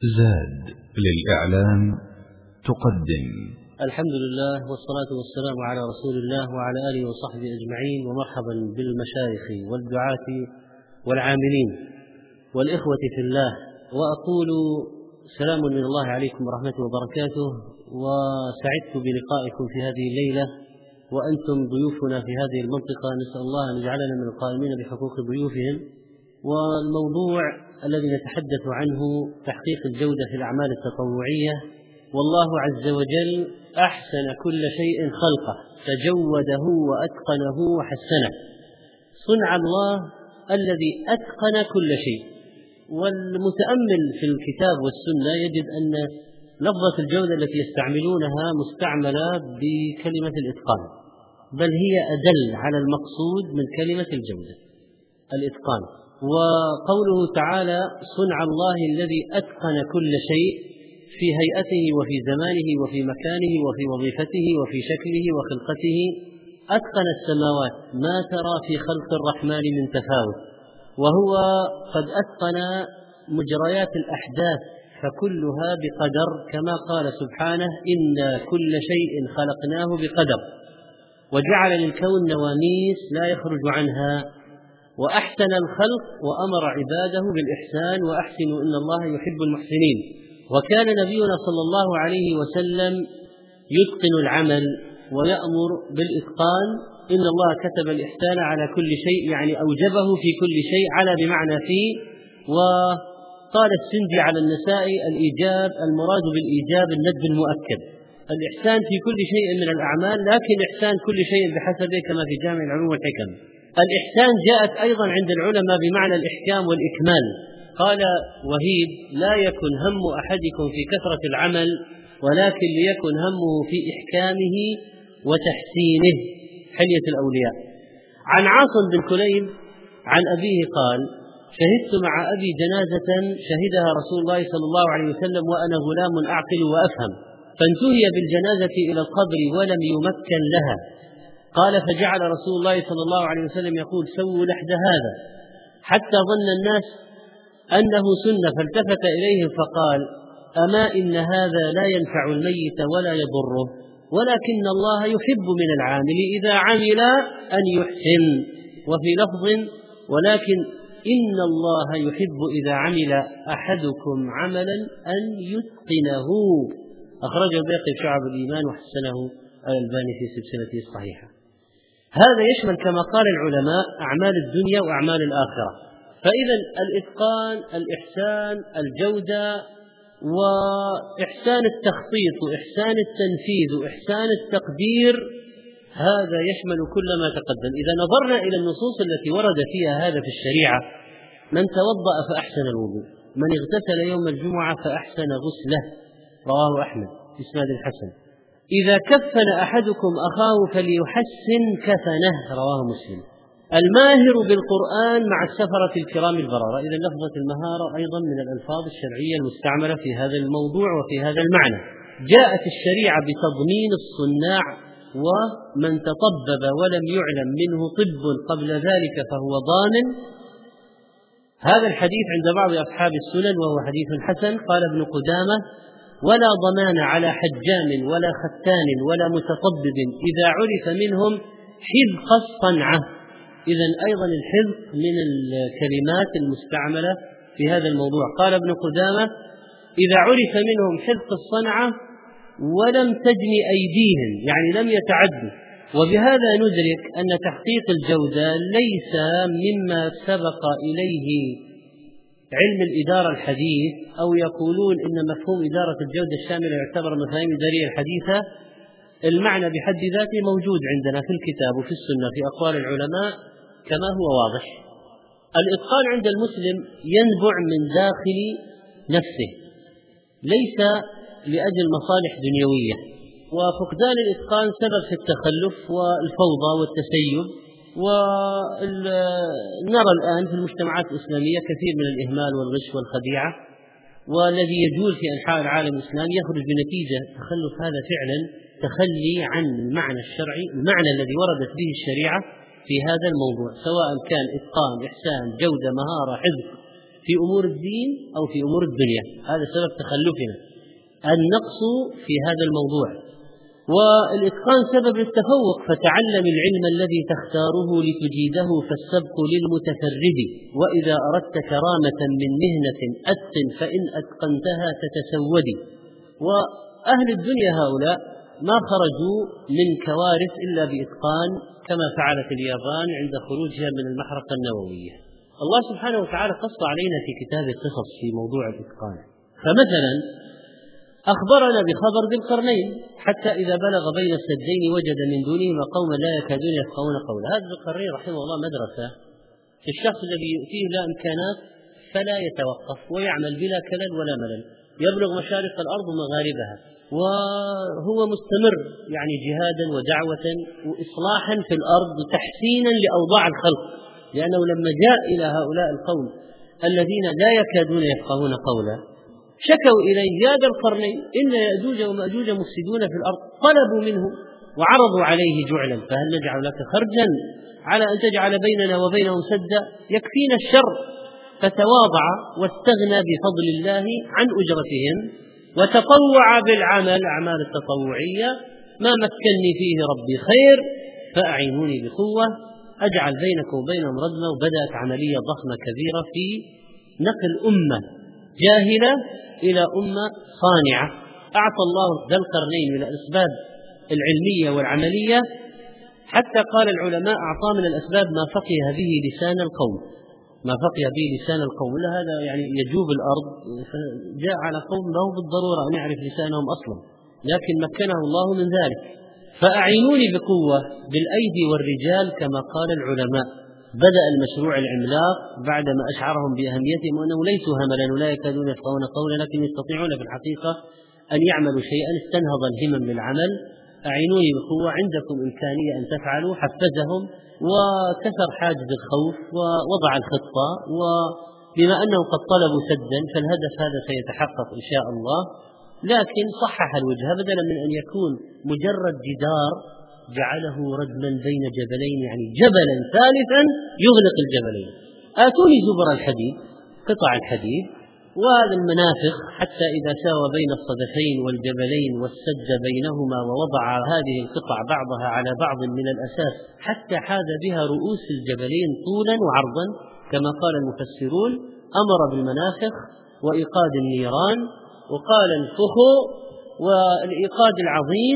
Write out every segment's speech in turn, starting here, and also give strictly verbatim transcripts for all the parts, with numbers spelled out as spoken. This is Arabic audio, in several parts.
زاد للإعلام تقدم. الحمد لله والصلاة والسلام على رسول الله وعلى آله وصحبه أجمعين، ومرحبا بالمشايخ والدعاة والعاملين والإخوة في الله، وأقول سلام من الله عليكم ورحمته وبركاته، وسعدت بلقائكم في هذه الليلة وأنتم ضيوفنا في هذه المنطقة. نسأل الله أن يجعلنا من القائمين بحقوق ضيوفهم. والموضوع الذي نتحدث عنه تحقيق الجودة في الأعمال التطوعية. والله عز وجل أحسن كل شيء خلقه، تجوده وأتقنه وحسنه. صنع الله الذي أتقن كل شيء. والمتأمل في الكتاب والسنة يجد أن لفظة الجودة التي يستعملونها مستعملة بكلمة الإتقان، بل هي أدل على المقصود من كلمة الجودة، الإتقان. وقوله تعالى صنع الله الذي أتقن كل شيء في هيئته وفي زمانه وفي مكانه وفي وظيفته وفي شكله وخلقته. أتقن السماوات، ما ترى في خلق الرحمن من تفاوت، وهو قد أتقن مجريات الأحداث فكلها بقدر، كما قال سبحانه إن كل شيء خلقناه بقدر، وجعل للكون نواميس لا يخرج عنها، وأحسن الخلق وأمر عباده بالإحسان وأحسنوا إن الله يحب المحسنين. وكان نبينا صلى الله عليه وسلم يتقن العمل ويأمر بالإتقان. إن الله كتب الإحسان على كل شيء، يعني أوجبه في كل شيء، على بمعنى فيه. وقال السندي على النساء الإيجاب المراد بالإيجاب الندب المؤكد، الإحسان في كل شيء من الأعمال، لكن إحسان كل شيء بحسبه، كما في جامع العلوم والحكم. الإحسان جاءت أيضا عند العلماء بمعنى الإحكام والإكمال. قال وهيب لا يكن هم أحدكم في كثرة العمل، ولكن ليكن همه في إحكامه وتحسينه. حلية الأولياء. عن عاصم بن كليب عن أبيه قال شهدت مع أبي جنازة شهدها رسول الله صلى الله عليه وسلم وأنا غلام أعقل وأفهم، فانتهي بالجنازة إلى القبر ولم يمكن لها. قال فجعل رسول الله صلى الله عليه وسلم يقول سووا لحد هذا، حتى ظن الناس أنه سنة، فالتفت إليهم فقال أما إن هذا لا ينفع الميت ولا يضره، ولكن الله يحب من العامل إذا عمل أن يحسن. وفي لفظ ولكن إن الله يحب إذا عمل أحدكم عملا أن يتقنه. أخرجه البيهقي في شعب الإيمان وحسنه الألباني في سلسلته الصحيحة. هذا يشمل كما قال العلماء أعمال الدنيا وأعمال الآخرة. فإذا الإتقان، الإحسان، الجودة، وإحسان التخطيط وإحسان التنفيذ وإحسان التقدير، هذا يشمل كل ما تقدم. إذا نظرنا إلى النصوص التي ورد فيها هذا في الشريعة: من توضأ فأحسن الوضوء، من اغتسل يوم الجمعة فأحسن غسله، رواه أحمد بإسناد الحسن. إذا كفن أحدكم أخاه فليحسن كفنه، رواه مسلم. الماهر بالقرآن مع السفرة الكرام البررة. إذا لفظة المهارة أيضا من الألفاظ الشرعية المستعملة في هذا الموضوع وفي هذا المعنى. جاءت الشريعة بتضمين الصناع، ومن تطبب ولم يعلم منه طب قبل ذلك فهو ضامن. هذا الحديث عند بعض أصحاب السنن وهو حديث حسن. قال ابن قدامة ولا ضمان على حجام ولا ختان ولا متطبب إذا عرف منهم حذق الصنعة. إذن أيضا الحذق من الكلمات المستعملة في هذا الموضوع. قال ابن قدامة إذا عرف منهم حذق الصنعة ولم تجني أيديهم، يعني لم يتعدوا. وبهذا ندرك أن تحقيق الجودة ليس مما سبق إليه علم الإدارة الحديث، أو يقولون إن مفهوم إدارة الجودة الشاملة يعتبر مفاهيم إدارية الحديثة. المعنى بحد ذاته موجود عندنا في الكتاب وفي السنة في أقوال العلماء كما هو واضح. الإتقان عند المسلم ينبع من داخل نفسه، ليس لأجل مصالح دنيوية. وفقدان الإتقان سبب في التخلف والفوضى والتسيب. ونرى الآن في المجتمعات الإسلامية كثير من الإهمال والغش والخديعة، والذي يجول في أنحاء العالم الإسلامي يخرج بنتيجة تخلف هذا فعلا تخلي عن المعنى الشرعي، المعنى الذي وردت به الشريعة في هذا الموضوع، سواء كان إتقان، إحسان، جودة، مهارة، حفظ، في أمور الدين أو في أمور الدنيا. هذا سبب تخلفنا، النقص في هذا الموضوع. والإتقان سبب التفوق، فتعلم العلم الذي تختاره لتجيده فالسبق للمتفرد، وإذا أردت كرامة من مهنة أتقن فإن أتقنتها تتسود. وأهل الدنيا هؤلاء ما خرجوا من كوارث إلا بإتقان، كما فعلت اليابان عند خروجها من المحرقة النووية. الله سبحانه وتعالى قص علينا في كتاب القصص في موضوع الإتقان. فمثلا أخبرنا بخبر ذي القرنين حتى إذا بلغ بين السدين وجد من دونهما قوما لا يكادون يفقهون قولا. هذا ذي القرنين رحمه الله مدرسة في الشخص الذي فيه لا إمكانات فلا يتوقف ويعمل بلا كلل ولا ملل، يبلغ مشارق الأرض ومغاربها، وهو مستمر يعني جهادا ودعوة وإصلاحا في الأرض وتحسينا لأوضاع الخلق. لأنه لما جاء إلى هؤلاء القوم الذين لا يكادون يفقهون قولا شكوا إليه يا ذا القرنين إن يأجوج ومأجوج مفسدون في الأرض، طلبوا منه وعرضوا عليه جعلا فهل نجعل لك خرجا على أن تجعل بيننا وبينهم سدا يكفينا الشر، فتواضع واستغنى بفضل الله عن أجرتهم وتطوع بالعمل أعمال التطوعية. ما مكنني فيه ربي خير فأعينوني بقوة أجعل بينكم وبينهم ردما. وبدأت عملية ضخمة كبيرة في نقل أمة جاهلة إلى أمة صانعة. أعطى الله ذا القرنين من الأسباب العلمية والعملية، حتى قال العلماء أعطى من الأسباب ما فقه به لسان القوم، ما فقه به لسان القوم، لا هذا يعني يجوب الأرض، جاء على قوم ما هو بالضرورة أن يعرف لسانهم أصلا، لكن مكنه الله من ذلك. فأعينوني بقوة بالأيدي والرجال كما قال العلماء. بدأ المشروع العملاق بعدما أشعرهم بأهميتهم وأنه ليسوا هملا ولا يكادون يفقهون قولا لكن يستطيعون في الحقيقة أن يعملوا شيئا. استنهض الهمم للعمل. أعينوني بقوة، عندكم إمكانية أن تفعلوا. حفزهم وكسر حاجز الخوف ووضع الخطة، وبما أنهم قد طلبوا سدا فالهدف هذا سيتحقق إن شاء الله. لكن صحح الوجهة، بدلا من أن يكون مجرد جدار جعله ردما بين جبلين، يعني جبلا ثالثا يغلق الجبلين. آتوني زبر الحديد، قطع الحديد وهذا المنافخ حتى إذا ساوى بين الصدفين والجبلين والسد بينهما ووضع هذه القطع بعضها على بعض من الأساس حتى حاذ بها رؤوس الجبلين طولا وعرضا كما قال المفسرون. أمر بالمنافخ وإيقاد النيران، وقال انفخوا، والإيقاد العظيم.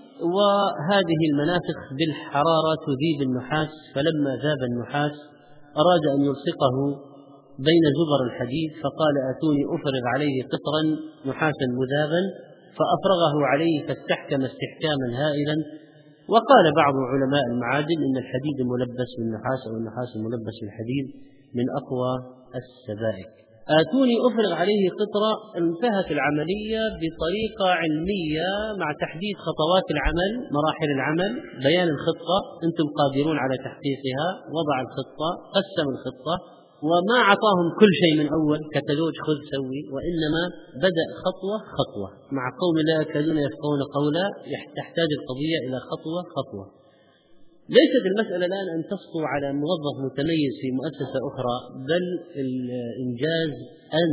وهذه المنافخ بالحرارة تذيب النحاس، فلما ذاب النحاس أراد أن يلصقه بين زبر الحديد فقال آتوني أفرغ عليه قطرا نحاسا مذابا، فأفرغه عليه فاستحكم استحكاما هائلا. وقال بعض علماء المعادن إن الحديد الملبس بالنحاس أو النحاس الملبس بالحديد من أقوى السبائك. آتوني أفرغ عليه قطرة. انتهت العملية بطريقة علمية مع تحديد خطوات العمل، مراحل العمل، بيان الخطة، أنتم قادرون على تحقيقها، وضع الخطة، قسم الخطة، وما أعطاهم كل شيء من أول كتالوج خذ سوي، وإنما بدأ خطوة خطوة مع قوم لا يكادون يفقهون قولا. تحتاج القضية إلى خطوة خطوة. ليست المسألة الآن أن تسطو على موظف متميز في مؤسسة أخرى، بل الإنجاز أن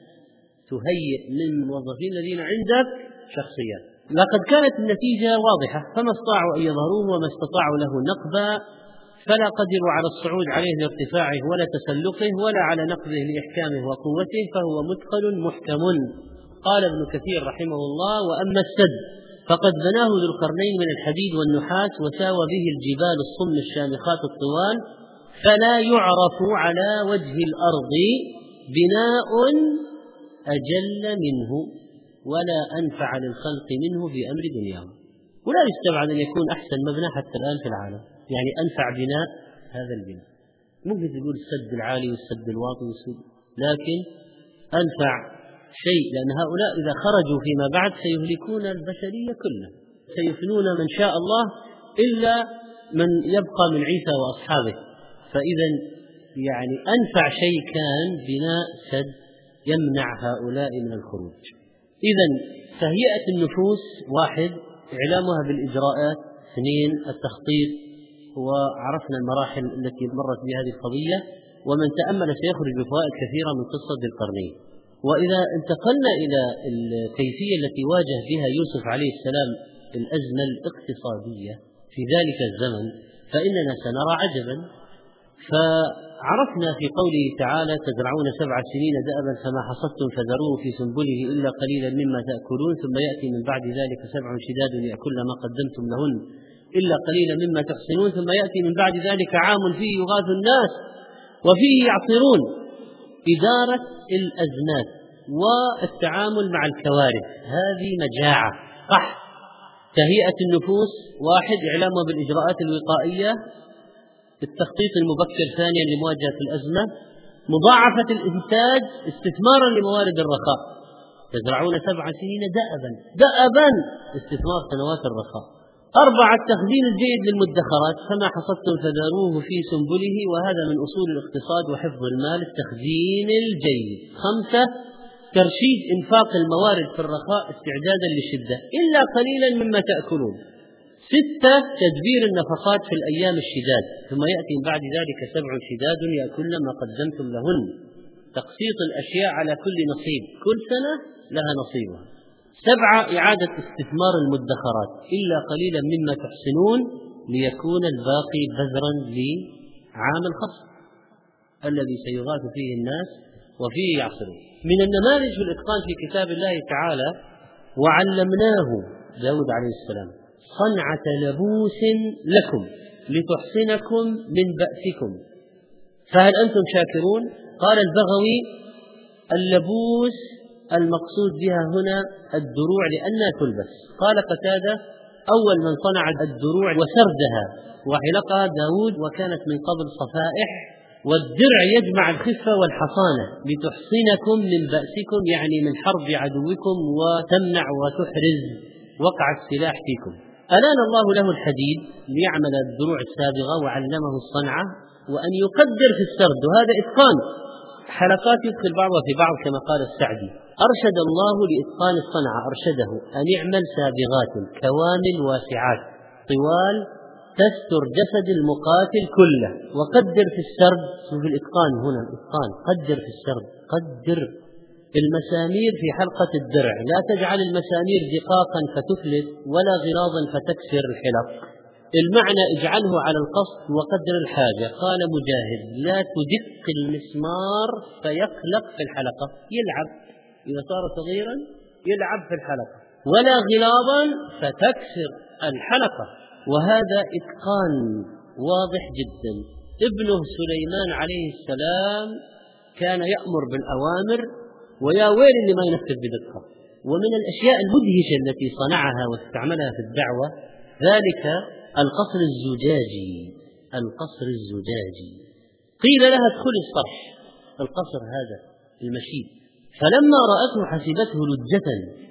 تهيئ من الموظفين الذين عندك شخصيات. لقد كانت النتيجة واضحة، فما استطاعوا أن يظهروه وما استطاعوا له نقبا، فلا قدروا على الصعود عليه لارتفاعه ولا تسلقه ولا على نقضه لإحكامه وقوته، فهو مثقل محكم. قال ابن كثير رحمه الله: وأما السد فقد بناه ذو القرنين من الحديد والنحاس وساوى به الجبال الصم الشامخات الطوال، فلا يعرف على وجه الأرض بناء أجل منه ولا أنفع للخلق منه في أمر دنياهم. ولا يستبعد أن يكون أحسن مبنى حتى الآن في العالم، يعني أنفع بناء هذا البناء. ممكن تقول السد العالي والسد الواطي والسد، لكن أنفع شيء، لأن هؤلاء إذا خرجوا فيما بعد سيهلكون البشرية كلها، سيفنون من شاء الله إلا من يبقى من عيسى وأصحابه. فإذا يعني أنفع شيء كان بناء سد يمنع هؤلاء من الخروج. إذا تهيئة النفوس واحد، إعلامها بالإجراءات اثنين، التخطيط، وعرفنا المراحل التي مرت بهذه القضية. ومن تأمل سيخرج بفوائد كثيرة من قصة ذي القرنين. وإذا انتقلنا إلى الكيفية التي واجه بها يوسف عليه السلام الأزمة الاقتصادية في ذلك الزمن فإننا سنرى عجبا. فعرفنا في قوله تعالى: تزرعون سبع سنين دأبا فما حصدتم فذروه في سنبله إلا قليلا مما تأكلون ثم يأتي من بعد ذلك سبع شداد يأكلن ما قدمتم لهن إلا قليلا مما تحصنون ثم يأتي من بعد ذلك عام فيه يغاث الناس وفيه يعصرون. إدارة الأزمات والتعامل مع الكوارث، هذه مجاعة، قحط، تهيئة النفوس، واحد إعلامها بالإجراءات الوقائية، التخطيط المبكر، ثانيا لمواجهة الأزمة، مضاعفة الإنتاج، استثمارا لموارد الرخاء. تزرعون سبع سنين دأبا دأبا استثمار سنوات الرخاء. أربعة التخزين الجيد للمدخرات، فما حصدتم فذروه في سنبله، وهذا من أصول الاقتصاد وحفظ المال التخزين الجيد. خمسة ترشيد إنفاق الموارد في الرخاء استعدادا للشدة إلا قليلا مما تأكلون. ستة تدبير النفقات في الأيام الشداد، ثم يأتي بعد ذلك سبع شداد يأكلن ما قدمتم لهن. تقسيط الأشياء على كل نصيب، كل سنة لها نصيبها. سبعة إعادة استثمار المدخرات إلا قليلا مما تحسنون ليكون الباقي بذرا لعام الخصم الذي سيغاث فيه الناس وفيه يعصرون. من النماذج في الإتقان في كتاب الله تعالى: وعلمناه داود عليه السلام صنعة لبوس لكم لتحصنكم من بأسكم فهل أنتم شاكرون؟ قال البغوي: اللبوس المقصود بها هنا الدروع لأنها تلبس. قال قتادة: أول من صنع الدروع وسردها وحلقها داود، وكانت من قبل صفائح. والدرع يجمع الخفة والحصانة لتحصنكم من بأسكم، يعني من حرب عدوكم، وتمنع وتحرز وقع السلاح فيكم. ألان الله له الحديد ليعمل الدروع السابغة وعلمه الصنعة وأن يقدر في السرد، وهذا إتقان. حلقات يدخل بعضها في بعض كما قال السعدي. أرشد الله لإتقان الصنعة، أرشده أن يعمل سابغات كوامل واسعات طوال تستر جسد المقاتل كله، وقدر في السرد. في الإتقان هنا الإتقان، قدر في السرد، قدر المسامير في حلقة الدرع، لا تجعل المسامير دقاقا فتفلت ولا غلاظا فتكسر الحلق. المعنى اجعله على القصد وقدر الحاجة. قال مجاهد: لا تدق المسمار فيخلق في الحلقة، يلعب إذا صار صغيرا يلعب في الحلقة، ولا غلاظا فتكسر الحلقة. وهذا إتقان واضح جدا. ابنه سليمان عليه السلام كان يأمر بالأوامر ويا ويل اللي ما ينفذ بدقة. ومن الأشياء المدهشة التي صنعها واستعملها في الدعوة ذلك القصر الزجاجي. القصر الزجاجي قيل لها ادخلي الصرح، القصر هذا المشيد، فلما رأته حسبته لجة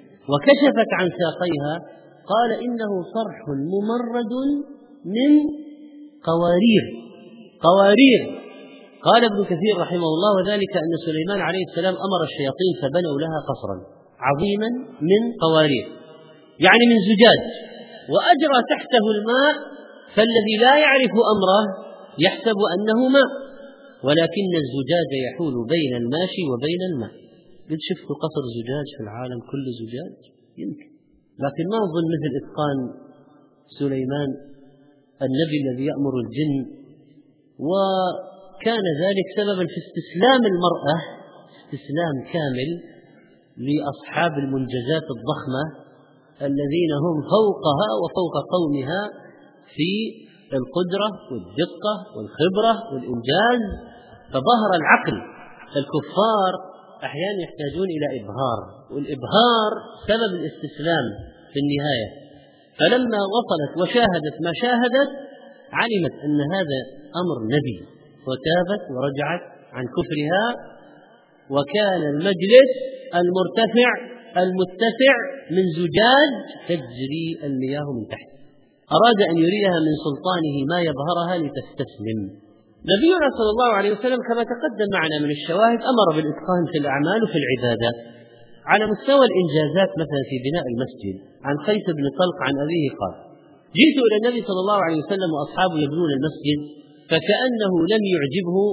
وكشفت عن ساقيها قال: إنه صرح ممرد من قوارير. قوارير. قال ابن كثير رحمه الله: وذلك أن سليمان عليه السلام أمر الشياطين فبنوا لها قصرا عظيما من قوارير، يعني من زجاج، وأجرى تحته الماء، فالذي لا يعرف أمره يحسب أنه ماء، ولكن الزجاج يحول بين الماشي وبين الماء. قد شفت قصر زجاج في العالم كل زجاج؟ يمكن، لكن ما أظن مثل إتقان سليمان النبي الذي يأمر الجن. وكان ذلك سببا في استسلام المرأة استسلام كامل لأصحاب المنجزات الضخمة الذين هم فوقها وفوق قومها في القدرة والدقة والخبرة والإنجاز، فظهر العقل. الكفار أحيانا يحتاجون إلى إبهار، والإبهار سبب الاستسلام في النهاية. فلما وصلت وشاهدت ما شاهدت علمت أن هذا أمر نبي، وتابت ورجعت عن كفرها، وكان المجلس المرتفع المتسع من زجاج تجري المياه من تحت. أراد أن يريها من سلطانه ما يظهرها لتستسلم. نبينا صلى الله عليه وسلم كما تقدم معنا من الشواهد أمر بالإتقان في الأعمال وفي العبادات. على مستوى الإنجازات مثلا في بناء المسجد، عن قيس بن طلق عن أبيه قال: جئت إلى النبي صلى الله عليه وسلم وأصحابه يبنون المسجد فكأنه لم يعجبه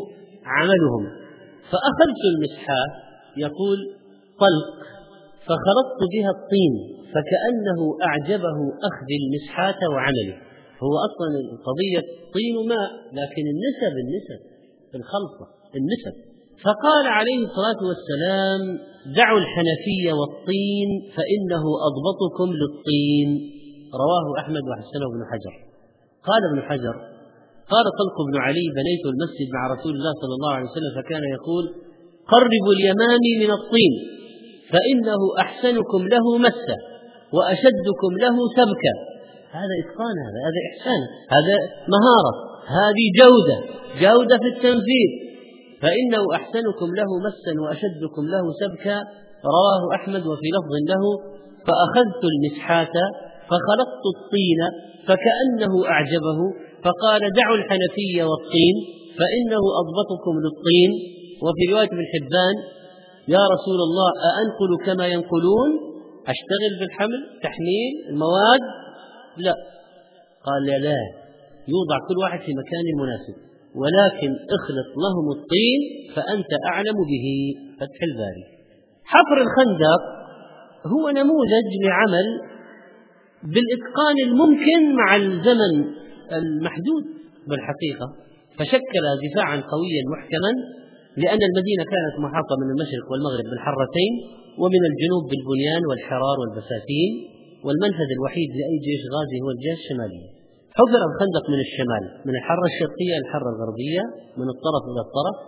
عملهم. فأخذت المسحاة يقول طلق فخلطت بها الطين فكأنه أعجبه أخذ المسحاة وعمله. هو أصلا القضية طين وماء، لكن النسب النسب في الخلطة النسب. فقال عليه الصلاة والسلام دعوا الحنفية والطين فإنه أضبطكم للطين. رواه أحمد وحسنه ابن حجر. قال ابن حجر قال طلق بن علي بنيت المسجد مع رسول الله صلى الله عليه وسلم فكان يقول قربوا اليمامي من الطين فإنه أحسنكم له مسة وأشدكم له سبكا. هذا إتقان، هذا هذا إحسان، هذا مهارة، هذه جودة جودة في التنفيذ. فإنه أحسنكم له مسا وأشدكم له سبكا. رواه أحمد وفي لفظ له فأخذت المسحاة فخلطت الطين فكأنه أعجبه فقال دعوا الحنفية والطين فإنه أضبطكم للطين. وفي رواية ابن حبان يا رسول الله أأنقل كما ينقلون، أشتغل بالحمل تحميل المواد؟ لا. قال لا، يوضع كل واحد في مكان مناسب، ولكن اخلط لهم الطين فأنت أعلم به. فتح الباري. حفر الخندق هو نموذج لعمل بالإتقان الممكن مع الزمن المحدود بالحقيقة، فشكل دفاعا قويا محكما، لأن المدينة كانت محاطة من المشرق والمغرب بالحرتين ومن الجنوب بالبنيان والحرار والبساتين، والمنفذ الوحيد لأي جيش غازي هو الجهة الشمالية. حفر الخندق من الشمال من الحرة الشرقية إلى الحرة الغربية من الطرف إلى الطرف،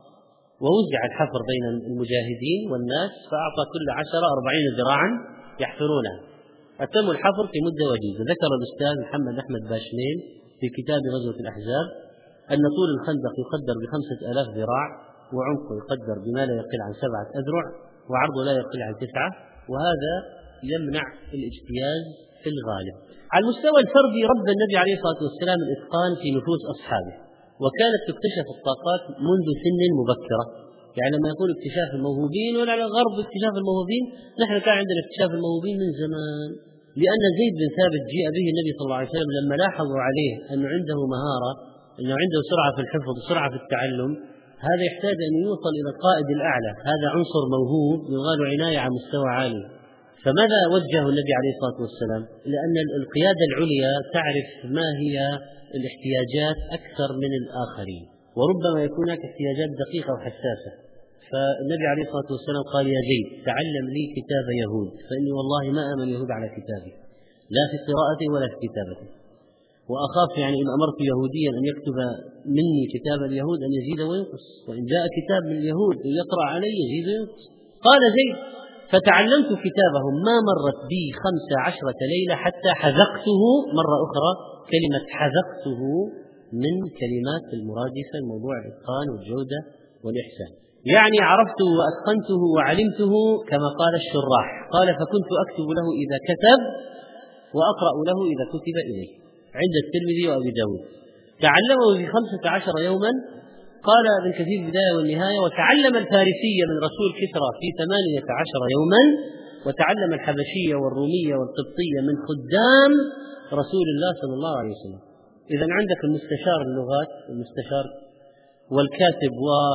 ووزع الحفر بين المجاهدين والناس، فأعطى كل عشرة أربعين ذراعا يحفرونها. أتم الحفر في مدة وجيزة. ذكر الأستاذ محمد أحمد باشميل في كتاب غزوة الأحزاب أن طول الخندق يقدر بخمسة آلاف ذراع، وعمقه يقدر بما لا يقل عن سبعة أذرع، وعرضه لا يقل عن تسعة، وهذا يمنع الاجتياز في الغالب. على المستوى الفردي ربى النبي عليه الصلاة والسلام الإتقان في نفوس أصحابه، وكانت تكتشف الطاقات منذ سن مبكرة. يعني لما يقول اكتشاف الموهوبين ولا على الغرب اكتشاف الموهوبين، نحن كان عندنا اكتشاف الموهوبين من زمان، لأن زيد بن ثابت جاء به النبي صلى الله عليه وسلم لما لاحظوا عليه أنه عنده مهارة، أنه عنده سرعة في الحفظ سرعة في التعلم. هذا يحتاج أن يوصل إلى القائد الأعلى، هذا عنصر موهوب يغال عناية على مستوى عالي. فماذا وجه النبي عليه الصلاة والسلام؟ لأن القيادة العليا تعرف ما هي الاحتياجات أكثر من الآخرين، وربما يكون هناك احتياجات دقيقة وحساسة. فالنبي عليه الصلاة والسلام قال يا زيد تعلم لي كتاب يهود، فإني والله ما آمن يهود على كتابي لا في قراءته ولا في كتابته، وأخاف يعني إن أمرت يهوديا أن يكتب مني كتاب اليهود أن يزيد وينقص، وإن جاء كتاب من اليهود يقرأ علي يزيد وينقص. قال زيد فتعلمت كتابهم ما مرت بي خمس عشرة ليلة حتى حذقته. مرة أخرى كلمة حذقته من كلمات المرادفة لموضوع الإتقان والجودة والإحسان، يعني عرفته وأتقنته وعلمته كما قال الشراح. قال فكنت أكتب له إذا كتب وأقرأ له إذا كتب إليه، عند الترمذي وأبي داود. تعلمه في خمسة عشر يوما، قال ابن كثير البداية والنهاية، وتعلم الفارسية من رسول كسرى في ثمانية عشر يوما، وتعلم الحبشية والرومية والقبطية من خدام رسول الله صلى الله عليه وسلم. إذن عندك المستشار اللغات المستشار والكاتب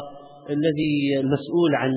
والذي المسؤول عن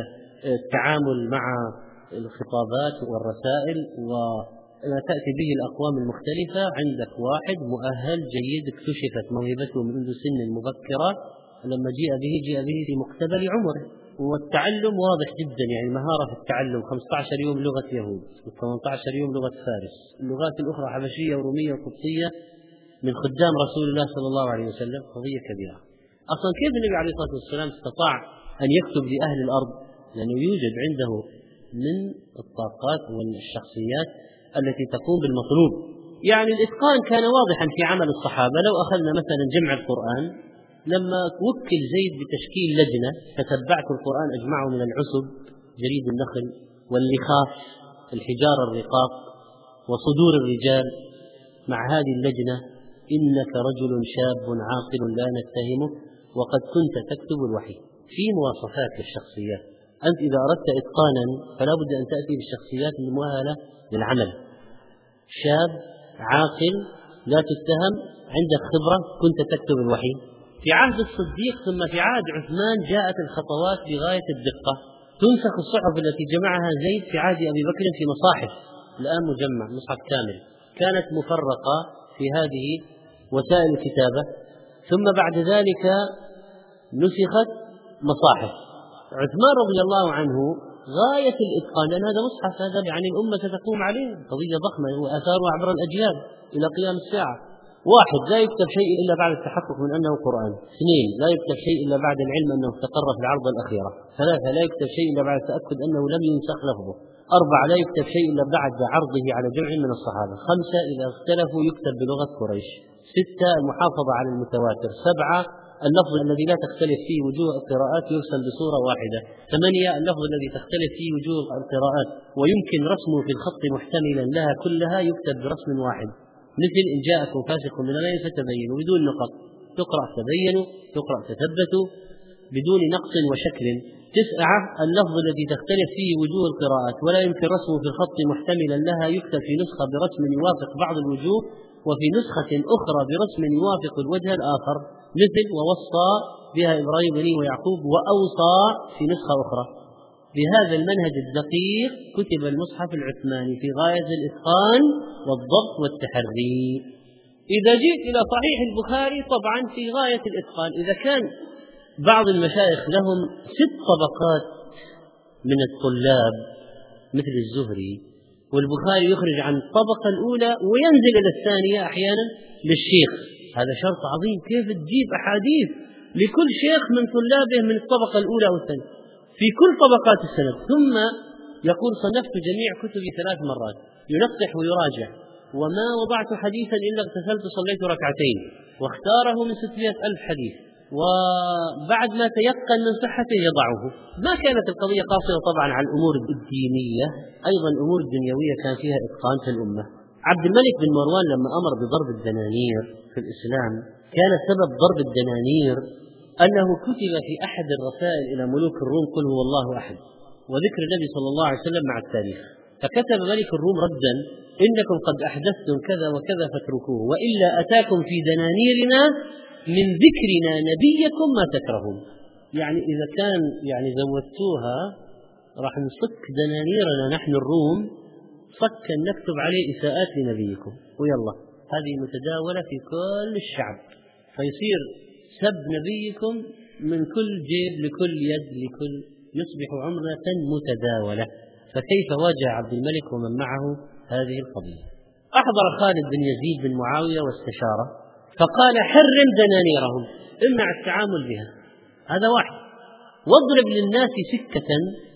التعامل مع الخطابات والرسائل وما تأتي به الأقوام المختلفة. عندك واحد مؤهل جيد اكتشفت موهبته منذ سن مبكرة، لما جاء به جاء به في مقتبل عمره، والتعلم واضح جدا، يعني مهارة في التعلم. خمسة عشر يوم لغة يهود، ثمانية عشر يوم لغة فارس، اللغات الأخرى حبشية ورومية وقبطية من خدام رسول الله صلى الله عليه وسلم، قضية كبيرة. أصلا كيف النبي عليه الصلاة والسلام استطاع أن يكتب لأهل الأرض؟ لأنه يوجد عنده من الطاقات والشخصيات التي تقوم بالمطلوب. يعني الإتقان كان واضحا في عمل الصحابة. لو أخذنا مثلا جمع القرآن، لما وكل زيد بتشكيل لجنة تتبعت القرآن أجمعه من العسب جريد النخل واللخاف الحجار الرقاق وصدور الرجال، مع هذه اللجنة إنك رجل شاب عاقل لا نتهمك وقد كنت تكتب الوحي. في مواصفات للشخصيات، أنت إذا أردت إتقانا فلا بد أن تأتي بالشخصيات المؤهلة للعمل. شاب عاقل لا تتهم، عندك خبرة، كنت تكتب الوحي. في عهد الصديق ثم في عهد عثمان جاءت الخطوات بغاية الدقة، تنسخ الصحف التي جمعها زيد في عهد أبي بكر في مصاحف، الآن مجمع مصحف كامل، كانت مفرقة في هذه وسائل الكتابة، ثم بعد ذلك نسخت مصاحف. عثمان رضي الله عنه غاية الإتقان، لأن هذا مصحف، هذا يعني الأمة ستقوم عليه، قضية ضخمة وآثاره عبر الأجيال إلى قيام الساعة. واحد، لا يكتب شيء إلا بعد التحقق من أنه قرآن. اثنين، لا يكتب شيء إلا بعد العلم أنه استقر في العرض الأخيرة. ثلاثة، لا يكتب شيء إلا بعد التأكد أنه لم ينسخ لفظه. أربعة، لا يكتب شيء إلا بعد عرضه على جمع من الصحابة. خمسة، إذا اختلفوا يكتب بلغة قريش. ستة، المحافظة على المتواتر. سبعة، اللفظ الذي لا تختلف فيه وجوه القراءات يرسم بصورة واحدة. ثمانية، اللفظ الذي تختلف فيه وجوه القراءات ويمكن رسمه في الخط محتملا لها كلها يكتب برسم واحد، مثل إن جاءكم فاسق بنبأ فتبينوا، بدون نقط، تقرأ تبينوا، تقرأ تثبتوا، بدون نقص وشكل. تسعة، اللفظ الذي تختلف فيه وجوه القراءات ولا يمكن رسمه في الخط محتملا لها يكتب في نسخة برسم يوافق بعض الوجوه، وفي نسخة أخرى برسم يوافق الوجه الآخر، مثل ووصى بها إبراهيم بنيه ويعقوب، وأوصى في نسخة أخرى. بهذا المنهج الدقيق كتب المصحف العثماني في غاية الإتقان والضبط والتحري. إذا جئت إلى صحيح البخاري طبعا في غاية الإتقان. إذا كان بعض المشايخ لهم ست طبقات من الطلاب مثل الزهري، والبخاري يخرج عن الطبقة الأولى وينزل إلى الثانية أحيانا للشيخ، هذا شرط عظيم. كيف تجيب أحاديث لكل شيخ من طلابه من الطبقة الأولى أو الثانية في كل طبقات السند؟ ثم يقول صنفت جميع كتبي ثلاث مرات، ينقح ويراجع، وما وضعت حديثا إلا اغتسلت صليت ركعتين، واختاره من ستمائة ألف حديث، وبعد ما تيقن من صحته يضعه. ما كانت القضية قاصرة طبعا على الأمور الدينية، أيضا الأمور الدنيوية كان فيها إتقان في الأمة. عبد الملك بن مروان لما أمر بضرب الدنانير في الإسلام كان سبب ضرب الدنانير أنه كتب في أحد الرسائل إلى ملوك الروم قل هو الله أحد، وذكر النبي صلى الله عليه وسلم مع التاريخ. فكتب ملك الروم ردا إنكم قد أحدثتم كذا وكذا فاتركوه، وإلا أتاكم في دنانيرنا من ذكرنا نبيكم ما تكرهون. يعني إذا كان يعني زودتوها راح نصك دنانيرنا نحن الروم صكا نكتب عليه إساءات لنبيكم، ويلا هذه متداولة في كل الشعب، فيصير سب نبيكم من كل جيب لكل يد لكل، يصبح عمرة متداولة. فكيف واجه عبد الملك ومن معه هذه القضية؟ أحضر خالد بن يزيد بن معاوية واستشاره فقال حرم دنانيرهم، امنع التعامل بها، هذا واحد، واضرب للناس سكة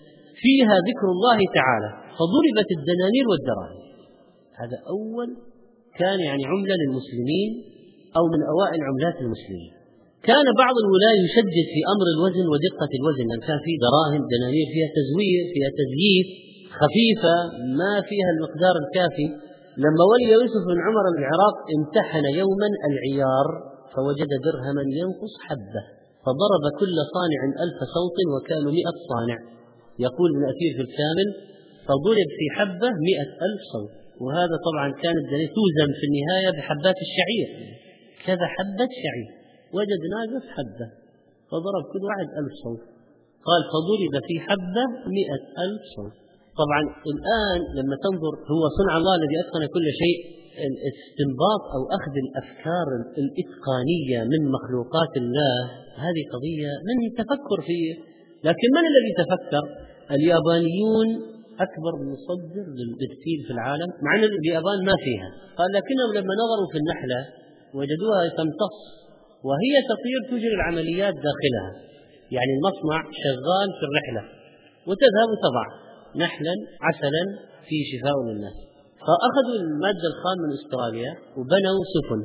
فيها ذكر الله تعالى، فضربت الدنانير والدراهم. هذا أول كان يعني عملة للمسلمين أو من أوائل عملات المسلمين. كان بعض الولاة يشدد في أمر الوزن ودقة الوزن، لأن كان في دراهم دنانير فيها تزوير فيها تزييف خفيفة ما فيها المقدار الكافي. لما ولي يوسف بن عمر العراق امتحن يوما العيار فوجد درهما ينقص حبة، فضرب كل صانع ألف صوت وكانوا مئة صانع. يقول ابن أثير في الكامل فضرب في حبة مئة ألف صوت، وهذا طبعا كانت توزن في النهاية بحبات الشعير، كذا حبة شعير وجد ناقص حبة فضرب كل واحد ألف صوت، قال فضرب في حبة مئة ألف صوت. طبعا الآن لما تنظر هو صنع الله الذي أتقن كل شيء، الاستنباط أو أخذ الأفكار الإتقانية من مخلوقات الله هذه قضية من تفكر فيه. لكن من الذي تفكر؟ اليابانيون أكبر مصدر للتكتيل في العالم، مع أن اليابان ما فيها، قال لكنهم لما نظروا في النحلة وجدوها تمتص وهي تطير تجري العمليات داخلها، يعني المصنع شغال في الرحلة وتذهب وتضع نحلا عسلا فيه شفاء للناس. فأخذوا المادة الخام من أستراليا وبنوا سفن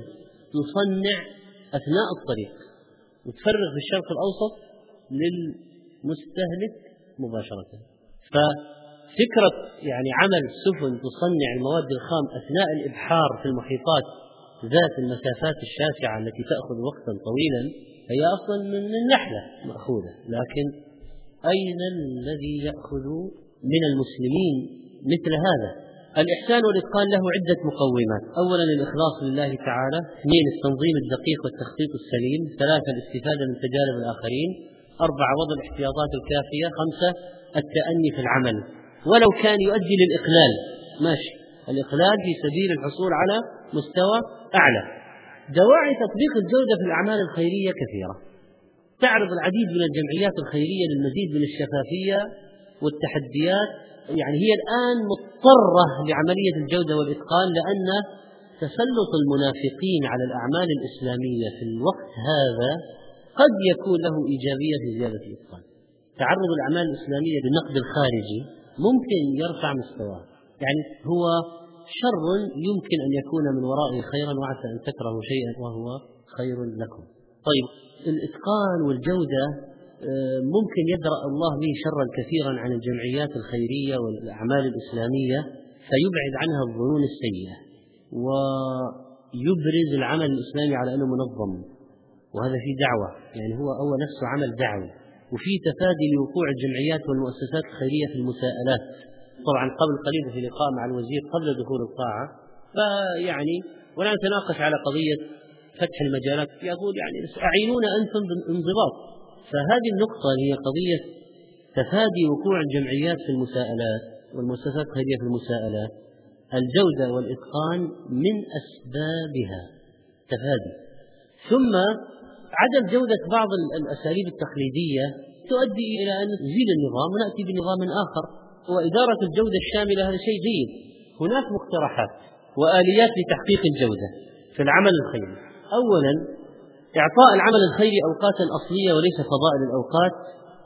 تصنع أثناء الطريق وتفرغ في الشرق الأوسط للمستهلك مباشرة. ففكرة يعني عمل سفن تصنع المواد الخام أثناء الإبحار في المحيطات ذات المسافات الشاسعة التي تأخذ وقتا طويلا هي أصلا من النحلة مأخوذة. لكن أين الذي يأخذ من المسلمين مثل هذا؟ الإحسان والإتقان له عدة مقومات: أولا الإخلاص لله تعالى، اثنين التنظيم الدقيق والتخطيط السليم، ثلاثة الاستفادة من تجارب الآخرين، أربعة وضع الاحتياطات الكافية، خمسة التأني في العمل ولو كان يؤدي للإقلال، ماشي، الإقلال في سبيل الحصول على مستوى أعلى. دواعي تطبيق الجودة في الأعمال الخيرية كثيرة، تعرض العديد من الجمعيات الخيرية للمزيد من الشفافية والتحديات. يعني هي الآن مضطرة لعملية الجودة والإتقان، لأن تسلط المنافقين على الأعمال الإسلامية في الوقت هذا قد يكون له إيجابية في زيادة الإتقان. تعرض الأعمال الإسلامية للنقد الخارجي ممكن يرفع مستواه، يعني هو شر يمكن أن يكون من ورائه خيرا، وعسى أن تكرهوا شيئا وهو خير لكم. طيب، الإتقان والجودة ممكن يدرأ الله به شرا كثيرا عن الجمعيات الخيرية والأعمال الإسلامية، فيبعد عنها الظنون السيئة ويبرز العمل الإسلامي على أنه منظم، وهذا في دعوة، يعني هو أول نفسه عمل دعوي، وفي تفادي لوقوع الجمعيات والمؤسسات الخيرية في المساءلات. طبعا قبل قليل في لقاء مع الوزير قبل دخول القاعة، فيعني ولا نتناقش على قضية فتح المجالات، يقول يعني أعينونا أنتم بالانضباط. فهذه النقطة هي قضية تفادي وقوع الجمعيات في المساءلات والمؤسسات الخيرية في المساءلات. الجودة والإتقان من أسبابها تفادي. ثم عدم جودة بعض الأساليب التقليدية تؤدي إلى أن نزيل النظام ونأتي بنظام آخر. وإدارة الجودة الشاملة هذا شيء جيد. هناك مقترحات وآليات لتحقيق الجودة في العمل الخيري. أولا إعطاء العمل الخيري أوقاتا أصلية وليس فضائل الأوقات،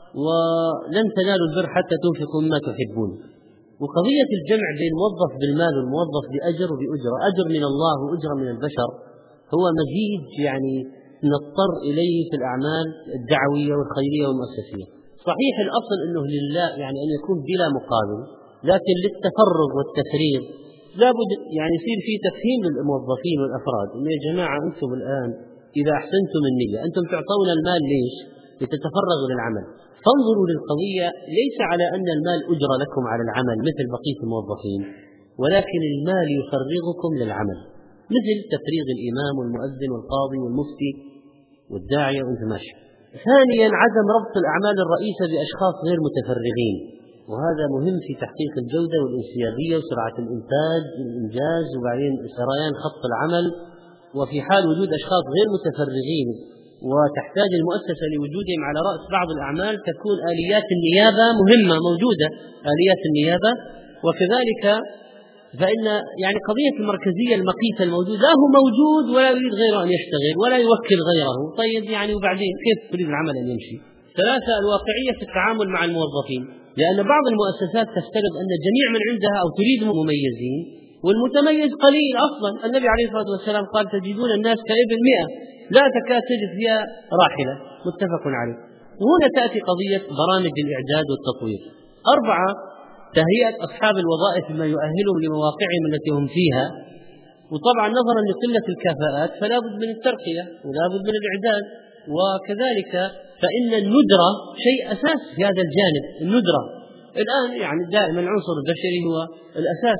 ولن تنالوا البر حتى تنفقوا مما تحبون. وقضية الجمع بين موظف بالمال والموظف بأجر وبأجرة، أجر من الله وأجر من البشر، هو مزيج يعني نضطر إليه في الأعمال الدعوية والخيرية والمؤسسية. صحيح الأصل أنه لله، يعني أن يكون بلا مقابل، لكن للتفرغ والتفريغ لابد يعني يصير في تفهيم للموظفين والأفراد إن يا جماعة أنتم الآن إذا أحسنتم النية أنتم تعطون المال ليش؟ لتتفرغوا للعمل. فانظروا للقضية ليس على أن المال أجر لكم على العمل مثل بقية الموظفين، ولكن المال يفرغكم للعمل، مثل تفريغ الإمام والمؤذن والقاضي والمفتي والداعية وانت ماشي. ثانيا عدم ربط الأعمال الرئيسة بأشخاص غير متفرغين، وهذا مهم في تحقيق الجودة والانسيابية وسرعة الإنتاج والإنجاز وبعدين سريان خط العمل. وفي حال وجود أشخاص غير متفرغين وتحتاج المؤسسة لوجودهم على رأس بعض الأعمال، تكون آليات النيابة مهمة موجودة، آليات النيابة. وكذلك فإن يعني قضية المركزية المقيتة الموجودة، لا هو موجود ولا يريد غيره أن يشتغل ولا يوكل غيره، طيب يعني وبعدين كيف تريد العمل أن يمشي؟ ثلاثة الواقعية في التعامل مع الموظفين، لأن بعض المؤسسات تفترض أن جميع من عندها أو تريد مميزين، والمتميز قليل أصلا. النبي عليه الصلاة والسلام قال تجدون الناس كإبل مئة لا تكاد تجد فيها راحلة، متفق عليه. وهنا تأتي قضية برامج الإعداد والتطوير. أربعة تهيئة أصحاب الوظائف بما يؤهلهم لمواقعهم التي هم فيها، وطبعا نظرا لقلة الكفاءات فلا بد من الترقية ولا بد من الإعداد. وكذلك فإن الندرة شيء أساس في هذا الجانب. الندرة الآن يعني دائما العنصر البشري هو الأساس،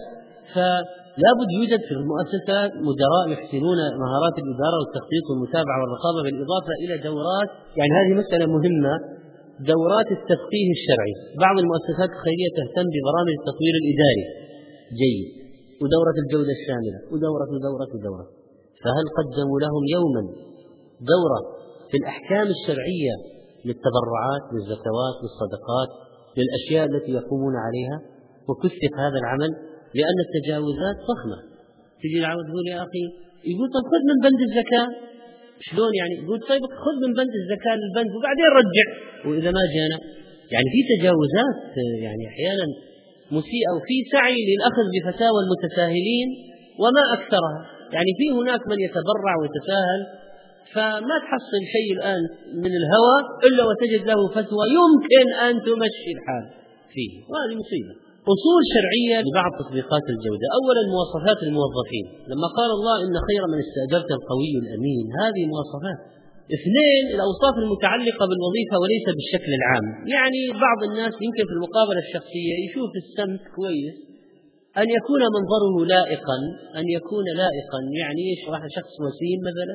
فلا بد يوجد في المؤسسات مدراء يحسنون مهارات الإدارة والتخطيط والمتابعة والرقابة، بالإضافة إلى دورات، يعني هذه مسألة مهمة، دورات التفقيه الشرعي. بعض المؤسسات الخيرية تهتم ببرامج التطوير الإداري جيد، ودورة الجودة الشاملة، ودورة ودورة ودورة. فهل قدموا لهم يوما دورة في الأحكام الشرعية للتبرعات للزكوات للصدقات للأشياء التي يقومون عليها؟ وكثف هذا العمل، لأن التجاوزات ضخمة. تجي العود تقول يا أخي، يقول طب خذ من بند الزكاة. شلون يعني؟ يقول طيب خذ من بند الزكاة للبند وبعدين رجع، وإذا ما جانا يعني في تجاوزات يعني أحيانا مسيئة، وفي سعي للأخذ بفتاوى المتساهلين وما أكثرها. يعني في هناك من يتبرع ويتساهل، فما تحصل شيء الآن من الهوى إلا وتجد له فتوى يمكن أن تمشي الحال فيه، وهذه مصيبة. أصول شرعية لبعض تطبيقات الجودة. أولا مواصفات الموظفين، لما قال الله إن خير من استأجرت القوي الأمين، هذه مواصفات. اثنين الأوصاف المتعلقة بالوظيفة وليس بالشكل العام. يعني بعض الناس يمكن في المقابلة الشخصية يشوف السمت كويس أن يكون منظره لائقا، أن يكون لائقا يعني شخص وسيم مثلا،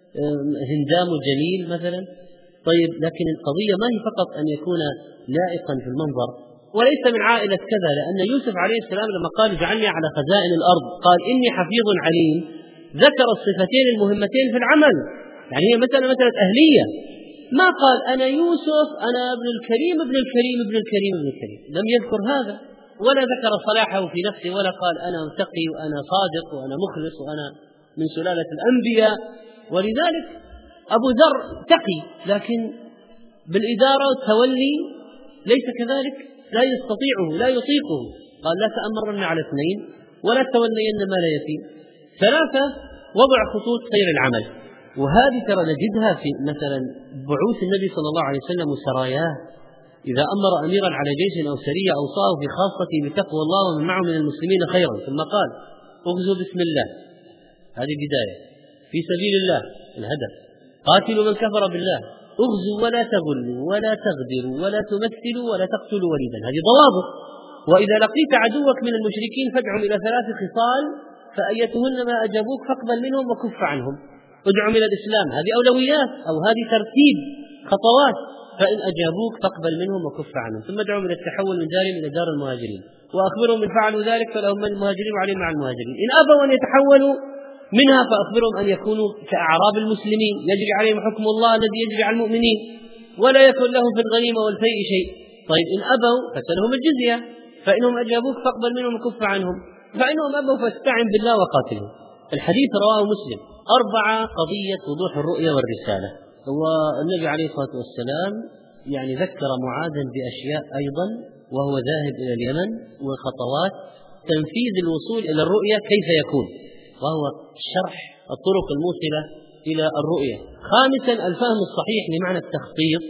هندام جميل مثلا. طيب لكن القضية ما هي فقط أن يكون لائقا في المنظر، وليس من عائلة كذا، لأن يوسف عليه السلام لما قال اجعلني على خزائن الأرض قال إني حفيظ عليم، ذكر الصفتين المهمتين في العمل، يعني هي مثلا مسألة أهلية، ما قال أنا يوسف أنا ابن الكريم ابن الكريم ابن الكريم ابن الكريم، لم يذكر هذا، ولا ذكر صلاحه في نفسه، ولا قال أنا متقي وأنا صادق وأنا مخلص وأنا من سلالة الأنبياء. ولذلك أبو ذر تقي، لكن بالإدارة والتولي ليس كذلك، لا يستطيعه لا يطيقه. قال لا تأمرن على اثنين ولا تولين ما لا يتيم. ثلاثة وضع خطوط سير العمل، وهذه ترى نجدها في مثلا بعوث النبي صلى الله عليه وسلم وسراياه، إذا أمر أميرا على جيش أو سرية أوصاه في خاصته بتقوى الله ومن معه من المسلمين خيرا، ثم قال اغزوا بسم الله، هذه بداية، في سبيل الله الهدف، قاتلوا من كفر بالله، اغزوا ولا تغلوا ولا تغدروا ولا تمثلوا ولا تقتلوا وليدا، هذه ضوابط. وإذا لقيت عدوك من المشركين فادعهم إلى ثلاث خصال فأيتهن ما أجابوك فاقبل منهم وكف عنهم. ادعهم إلى الإسلام، هذه أولويات أو هذه ترتيب خطوات، فإن أجابوك فاقبل منهم وكف عنهم، ثم ادعهم إلى التحول من دارهم إلى دار المهاجرين، وأخبرهم إن فعلوا ذلك فلهم من المهاجرين وعليهم مع المهاجرين، إن أبوا أن يتحولوا منها فأخبرهم أن يكونوا كأعراب المسلمين يجري عليهم حكم الله الذي يجري على المؤمنين، ولا يكن لهم في الغنيمة والفيء شيء. طيب إن أبوا فسلهم الجزية، فإنهم أجابوك فاقبل منهم وكف عنهم، فإنهم أبوا فاستعن بالله وقاتلهم. الحديث رواه مسلم. أربعة قضية وضوح الرؤية والرسالة. والنبي عليه الصلاة والسلام يعني ذكر معاذا بأشياء أيضا وهو ذاهب إلى اليمن، وخطوات تنفيذ الوصول إلى الرؤية كيف يكون، وهو شرح الطرق الموصلة إلى الرؤية. خامسا الفهم الصحيح لمعنى التخطيط،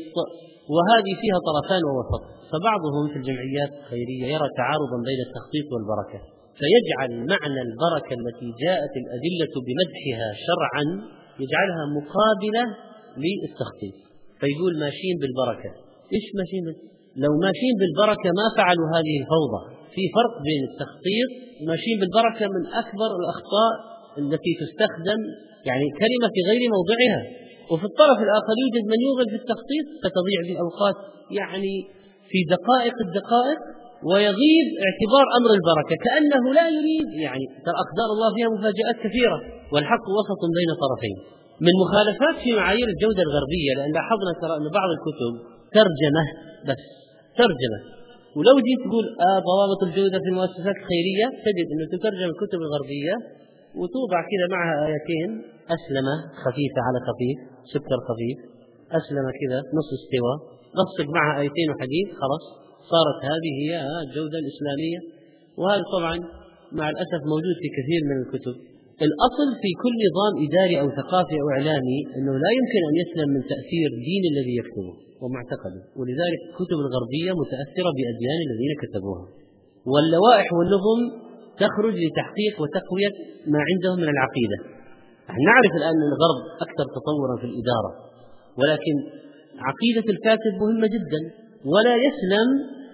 وهذه فيها طرفان ووسط، فبعضهم في الجمعيات الخيرية يرى تعارضا بين التخطيط والبركة، فيجعل معنى البركة التي جاءت الأدلة بمدحها شرعا يجعلها مقابلة للتخطيط، فيقول ماشيين بالبركة. إيش ماشيين بال... لو ماشيين بالبركة ما فعلوا هذه الفوضى. في فرق بين التخطيط وماشيين بالبركة، من أكبر الأخطاء التي تستخدم يعني كلمة في غير موضعها. وفي الطرف الآخر يوجد من يوغل في التخطيط فتضيع بالأوقات يعني في دقائق الدقائق، ويغيب اعتبار أمر البركة كأنه لا يريد، يعني ترى أقدار الله فيها مفاجآت كثيرة، والحق وسط بين طرفين. من مخالفات في معايير الجودة الغربية، لأن لاحظنا ترى أن بعض الكتب ترجمة بس ترجمة، ولو جيت تقول آه ضوابط الجودة في المؤسسات الخيرية تجد أنه تترجم الكتب الغربية وتوضع كذا معها آيتين، أسلمة خفيفة على خفيف، سكر خفيف، أسلمة كذا نص استوى، نصك معها آيتين وحديث، خلاص صارت هذه هي الجودة الإسلامية. وهذا طبعا مع الأسف موجود في كثير من الكتب. الأصل في كل نظام إداري أو ثقافي أو إعلامي أنه لا يمكن أن يسلم من تأثير دين الذي يكتبه ومعتقده، ولذلك الكتب الغربية متأثرة بأديان الذين كتبوها، واللوائح والنظم تخرج لتحقيق وتقوية ما عندهم من العقيدة. نحن نعرف الآن أن الغرب أكثر تطورا في الإدارة، ولكن عقيدة الكاتب مهمة جدا، ولا يسلم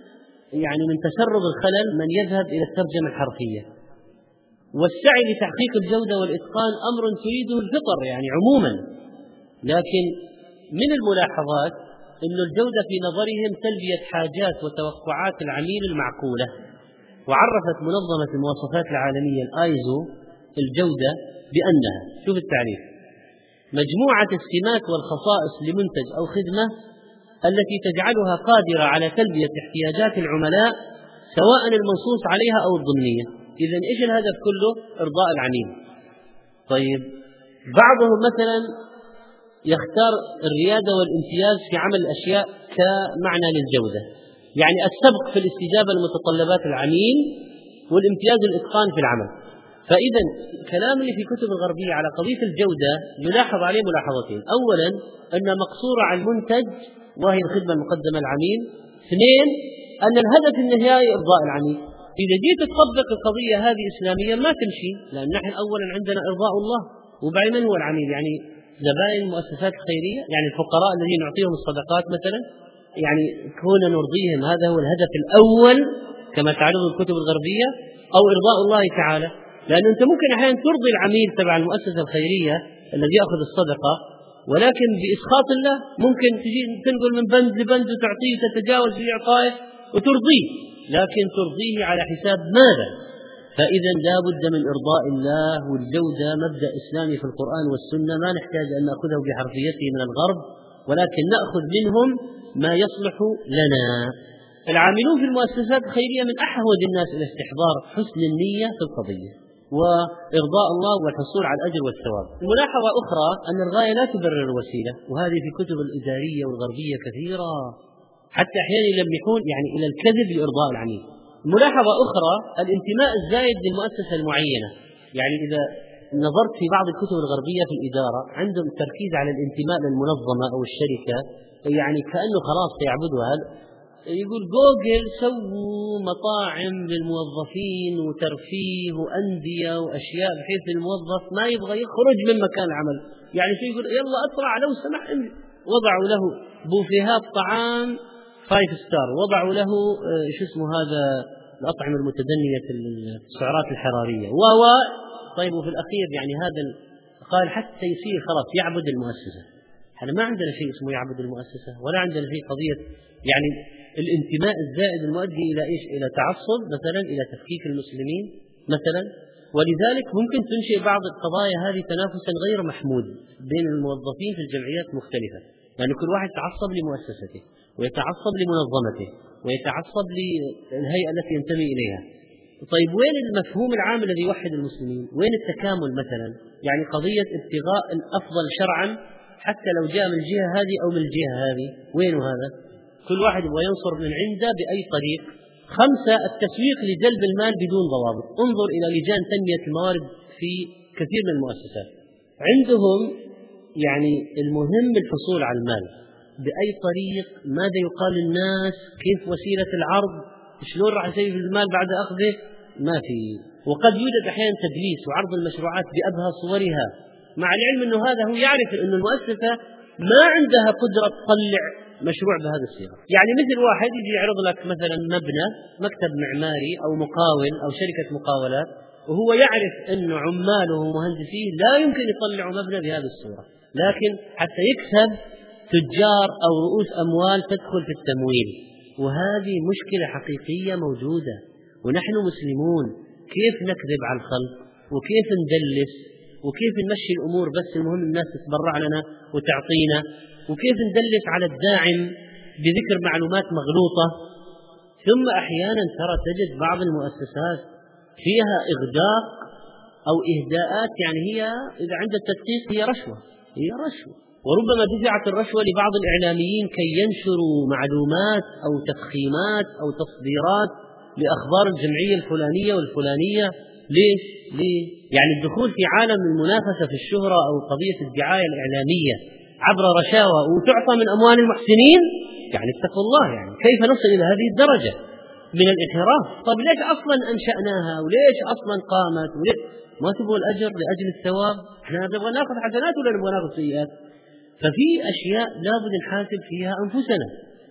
يعني من تسرب الخلل من يذهب إلى الترجمة الحرفية. والسعي لتحقيق الجودة والإتقان أمر تريده الفطر يعني عموما، لكن من الملاحظات أن الجودة في نظرهم تلبية حاجات وتوقعات العميل المعقولة. وعرفت منظمة المواصفات العالمية الآيزو الجودة بأنها، شوف التعريف، مجموعة السمات والخصائص لمنتج أو خدمة التي تجعلها قادرة على تلبية احتياجات العملاء سواء المنصوص عليها أو الضمنية. إذن إيش الهدف كله؟ إرضاء العميل. طيب بعضهم مثلا يختار الريادة والامتياز في عمل الأشياء كمعنى للجودة، يعني السبق في الاستجابة لمتطلبات العميل والامتياز الإتقان في العمل. فإذا كلام اللي في كتب الغربية على قضية الجودة يلاحظ عليه ملاحظتين: أولا أن مقصورة على المنتج وهي الخدمة المقدمة للعميل، اثنين أن الهدف النهائي إرضاء العميل. إذا جيت تطبق القضية هذه إسلاميا ما تمشي، لأن نحن أولا عندنا إرضاء الله، وبعدين من هو العميل؟ يعني زبائن المؤسسات الخيرية، يعني الفقراء الذين نعطيهم الصدقات مثلا، يعني كون نرضيهم هذا هو الهدف الأول كما تعرض الكتب الغربية. أو إرضاء الله تعالى؟ لأنه أنت ممكن أحيانا ترضي العميل تبع المؤسسة الخيرية الذي يأخذ الصدقة، ولكن بإسخاط الله ممكن تجي تنقل من بند لبند وتعطيه وتتجاوز في إعطائه وترضيه، لكن ترضيه على حساب ماذا؟ فإذا لا بد من إرضاء الله، والجودة مبدأ إسلامي في القرآن والسنة ما نحتاج أن نأخذه بحرفيته من الغرب، ولكن نأخذ منهم ما يصلح لنا. العاملون في المؤسسات الخيرية من أحوج الناس إلى استحضار حسن النية في القضية وإرضاء الله والحصول على الأجر والثواب. ملاحظة أخرى أن الغاية لا تبرر الوسيلة، وهذه في كتب الإدارية والغربية كثيرة، حتى أحيانا يلمحون يعني إلى الكذب لإرضاء العميل. ملاحظة أخرى الانتماء الزايد للمؤسسة المعينة، يعني إذا نظرت في بعض الكتب الغربية في الإدارة عندهم تركيز على الانتماء للمنظمة أو الشركة، يعني كأنه خلاص سيعبدها. يقول جوجل سووا مطاعم للموظفين وترفيه وأندية وأشياء بحيث الموظف ما يبغى يخرج من مكان العمل، يعني شو يقول يلا أسرع لو سمح. وضعوا له بوفيهات طعام فايف ستار، وضعوا له شو اسمه هذا الأطعمة المتدنية السعرات الحرارية و طيب وفي الأخير يعني هذا قال حتى يصير خلاص يعبد المؤسسة. احنا ما عندنا شيء اسمه يعبد المؤسسة، ولا عندنا شيء قضية يعني الانتماء الزائد المؤدي إلى إيش؟ إلى تعصب مثلا، إلى تفكيك المسلمين مثلا. ولذلك ممكن تنشئ بعض القضايا هذه تنافسا غير محمود بين الموظفين في الجمعيات مختلفة، لأن يعني كل واحد يتعصب لمؤسسته ويتعصب لمنظمته ويتعصب للهيئة التي ينتمي إليها. طيب وين المفهوم العام الذي يوحد المسلمين؟ وين التكامل مثلا؟ يعني قضية ابتغاء الأفضل شرعا حتى لو جاء من الجهة هذه أو من الجهة هذه، وين هذا؟ كل واحد يبغى ينصر من عنده بأي طريق. خمسة التسويق لجلب المال بدون ضوابط. انظر إلى لجان تنمية الموارد في كثير من المؤسسات، عندهم يعني المهم الحصول على المال بأي طريق، ماذا يقال للناس، كيف وسيلة العرض، شلون راح يسيب المال بعد أخذه، ما في. وقد يوجد أحيانا تدليس وعرض المشروعات بأبهى صورها، مع العلم أنه هذا هو يعرف أن المؤسسة ما عندها قدرة تطلع مشروع بهذا الصيغة. يعني مثل واحد يجي يعرض لك مثلا مبنى مكتب معماري أو مقاول أو شركة مقاولات، وهو يعرف أن عماله ومهندسيه لا يمكن يطلعوا مبنى بهذه الصورة، لكن حتى يكسب تجار أو رؤوس أموال تدخل في التمويل. وهذه مشكلة حقيقية موجودة، ونحن مسلمون كيف نكذب على الخلق وكيف ندلس وكيف نمشي الأمور، بس المهم الناس تتبرع لنا وتعطينا، وكيف ندلس على الداعم بذكر معلومات مغلوطة. ثم أحيانا ترى تجد بعض المؤسسات فيها إغداق أو إهداءات، يعني هي إذا عند التدقيق هي رشوة، هي رشوة. وربما دفعت الرشوة لبعض الإعلاميين كي ينشروا معلومات أو تفخيمات أو تصديرات لأخبار الجمعية الفلانية والفلانية. ليش؟ ليه؟ يعني الدخول في عالم المنافسة في الشهرة أو قضية الدعاية الإعلامية عبر رشاوى وتعطى من أموال المحسنين، يعني اتقوا الله، يعني كيف نصل إلى هذه الدرجة من الانحراف؟ طب ليش أصلا أنشأناها؟ وليش أصلا قامت؟ وليش ما تبغوا الأجر لأجل الثواب؟ احنا نبغى ناخذ حسنات ولا نبغى ناخذ سيئات؟ ففي أشياء لابد نحاسب فيها أنفسنا.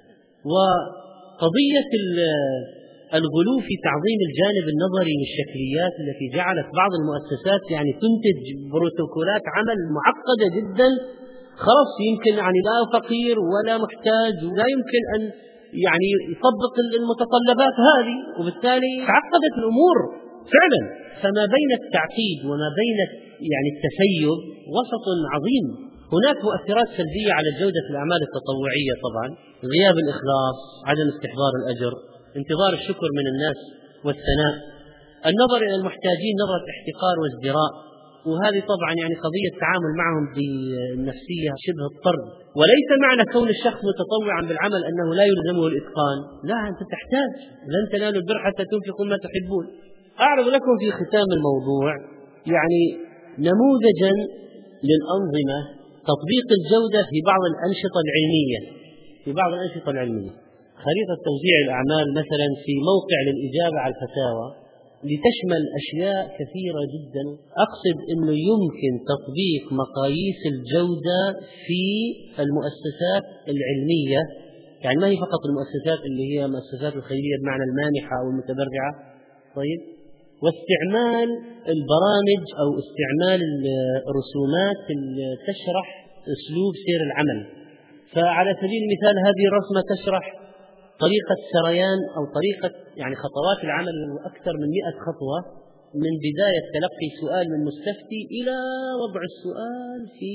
وقضية الغلو في تعظيم الجانب النظري للشكليات التي جعلت بعض المؤسسات يعني تنتج بروتوكولات عمل معقدة جدا، خلاص يمكن يعني لا فقير ولا محتاج ولا يمكن أن يعني يطبق المتطلبات هذه، وبالتالي تعقدت الأمور فعلا. فما بين التعقيد وما بين يعني التسيب وسط عظيم. هناك مؤثرات سلبية على جودة الأعمال التطوعية طبعا، غياب الإخلاص، عدم استحضار الأجر، انتظار الشكر من الناس والثناء، النظر إلى المحتاجين نظرة احتقار وازدراء، وهذه طبعا يعني قضية التعامل معهم بالنفسية شبه الطرد. وليس معنى كون الشخص متطوعا بالعمل أنه لا يلزمه الإتقان، لا، أنت تحتاج، لن تنالوا البر حتى تنفقوا ما تحبون. أعرض لكم في ختام الموضوع يعني نموذجا للأنظمة تطبيق الجودة في بعض الأنشطة العلمية في بعض الأنشطة العلمية خريطة توزيع الأعمال مثلا في موقع للإجابة على الفتاوى لتشمل أشياء كثيرة جدا. أقصد أنه يمكن تطبيق مقاييس الجودة في المؤسسات العلمية، يعني ما هي فقط المؤسسات اللي هي مؤسسات الخيرية بمعنى المانحة أو المتبرعة، طيب، واستعمال البرامج أو استعمال الرسومات اللي تشرح أسلوب سير العمل. فعلى سبيل المثال هذه الرسمة تشرح طريقة سريان أو طريقة يعني خطوات العمل أكثر من مئة خطوة، من بداية تلقي سؤال من مستفتي إلى وضع السؤال في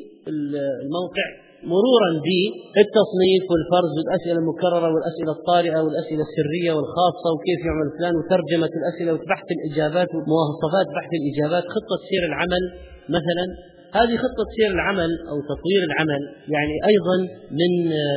الموقع، مرورا بالتصنيف والفرز والأسئلة المكررة والأسئلة الطارئة والأسئلة السرية والخاصة وكيف يعمل فلان وترجمة الأسئلة وبحث الإجابات ومواصفات بحث الإجابات. خطة سير العمل مثلا، هذه خطة سير العمل أو تطوير العمل يعني أيضا من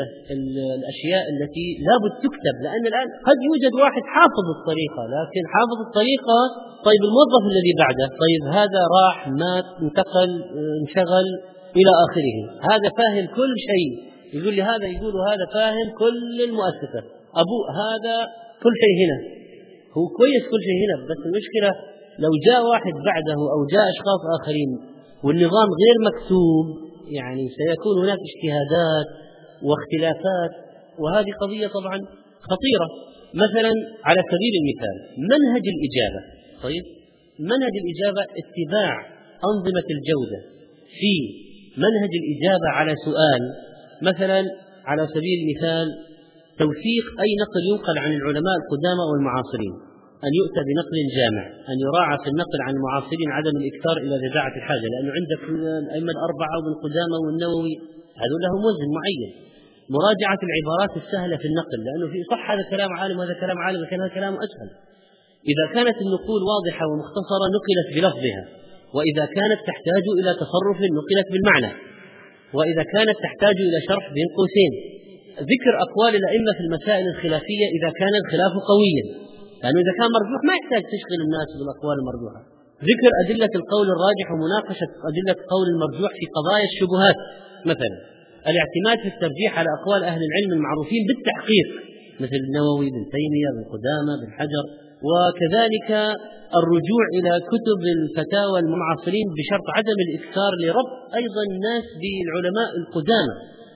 الأشياء التي لابد تكتب، لأن الآن قد يوجد واحد حافظ الطريقة، لكن حافظ الطريقة طيب الموظف الذي بعده طيب هذا راح مات انتقل انشغل إلى آخره، هذا فاهم كل شيء، يقول لي هذا يقول هذا فاهم كل المؤسسة، أبوه هذا كل شيء هنا، هو كويس كل شيء هنا، بس المشكلة لو جاء واحد بعده أو جاء أشخاص آخرين والنظام غير مكتوب يعني سيكون هناك اجتهادات واختلافات، وهذه قضية طبعا خطيرة. مثلا على سبيل المثال منهج الإجابة، طيب منهج الإجابة اتباع أنظمة الجودة في منهج الإجابة على سؤال، مثلا على سبيل المثال توثيق أي نقل ينقل عن العلماء القدامى والمعاصرين، أن يؤتى بنقل جامع، أن يراعى في النقل عن المعاصرين عدم الإكثار إلى ذراعة الحاجة، لأنه عندك الأئمة الأربعة وابن قدامة والنووي هذول لهم وزن معين. مراجعة العبارات السهلة في النقل، لأنه في صح هذا كلام عالم وهذا كلام عالم لكن هذا كلام أسهل. إذا كانت النقول واضحة ومختصرة نقلت بلفظها، وإذا كانت تحتاج إلى تصرف نقلت بالمعنى، وإذا كانت تحتاج إلى شرح بين قوسين. ذكر أقوال الأئمة في المسائل الخلافية إذا كان الخلاف قويا، لأنه إذا كان مرجوح ما يحتاج تشغل الناس بالأقوال المرجوحة. ذكر أدلة القول الراجح ومناقشة أدلة القول المرجوح في قضايا الشبهات، مثلا الاعتماد في الترجيح على أقوال أهل العلم المعروفين بالتحقيق مثل النووي بن تيمية بن قدامة بن حجر، وكذلك الرجوع إلى كتب الفتاوى المعاصرين بشرط عدم الإكثار لربط أيضا الناس بالعلماء القدامى،